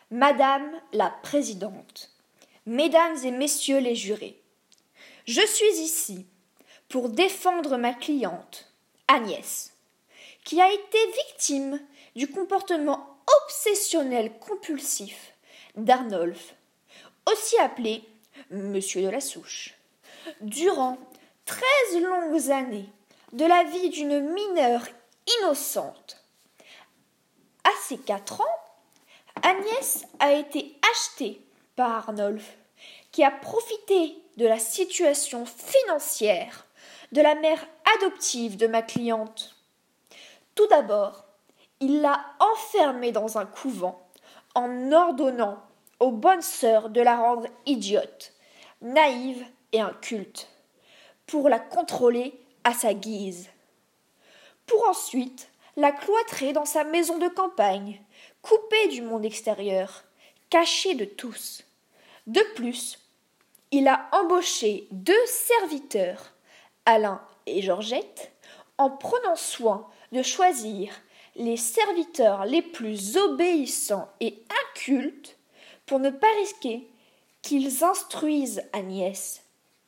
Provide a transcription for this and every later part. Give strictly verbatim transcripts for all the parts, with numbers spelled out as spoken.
Madame la Présidente, Mesdames et Messieurs les jurés, je suis ici pour défendre ma cliente, Agnès, qui a été victime du comportement obsessionnel compulsif d'Arnolphe, aussi appelé Monsieur de la Souche, durant treize longues années de la vie d'une mineure innocente. À ses quatre ans, Agnès a été achetée par Arnolphe, qui a profité de la situation financière de la mère adoptive de ma cliente. Tout d'abord, il l'a enfermée dans un couvent en ordonnant aux bonnes sœurs de la rendre idiote, naïve et inculte, pour la contrôler à sa guise, pour ensuite la cloîtrer dans sa maison de campagne, coupée du monde extérieur, cachée de tous. De plus, il a embauché deux serviteurs, Alain et Georgette, en prenant soin de choisir les serviteurs les plus obéissants et incultes pour ne pas risquer qu'ils instruisent Agnès.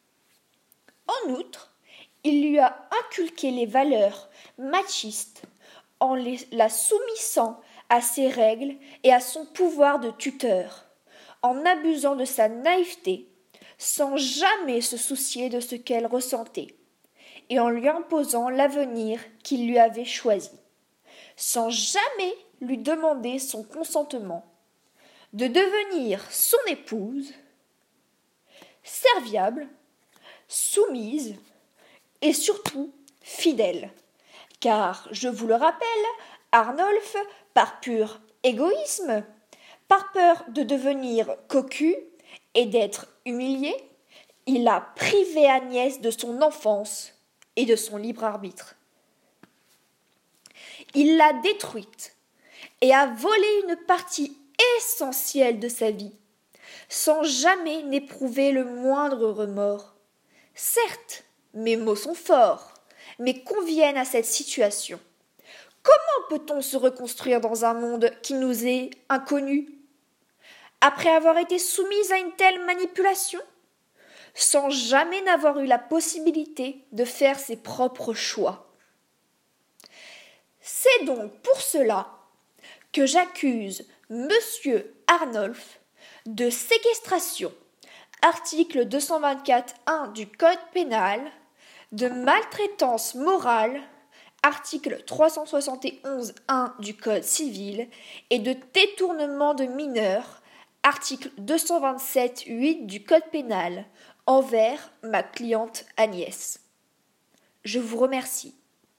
En outre, il lui a inculqué les valeurs machistes en les, la soumettant à ses règles et à son pouvoir de tuteur, en abusant de sa naïveté, sans jamais se soucier de ce qu'elle ressentait, et en lui imposant l'avenir qu'il lui avait choisi, sans jamais lui demander son consentement, de devenir son épouse, serviable, soumise et surtout fidèle. Car, je vous le rappelle, Arnolphe, par pur égoïsme, par peur de devenir cocu et d'être humilié, il a privé Agnès de son enfance et de son libre arbitre. Il l'a détruite et a volé une partie essentielle de sa vie, sans jamais n'éprouver le moindre remords. Certes, mes mots sont forts, mais conviennent à cette situation. Comment peut-on se reconstruire dans un monde qui nous est inconnu, après avoir été soumise à une telle manipulation, sans jamais n'avoir eu la possibilité de faire ses propres choix? C'est donc pour cela que j'accuse Monsieur Arnolphe de séquestration, article deux cent vingt-quatre un du Code pénal, de maltraitance morale, article trois cent soixante et onze un du Code civil, et de détournement de mineurs, article deux cent vingt-sept huit du Code pénal, envers ma cliente Agnès. Je vous remercie.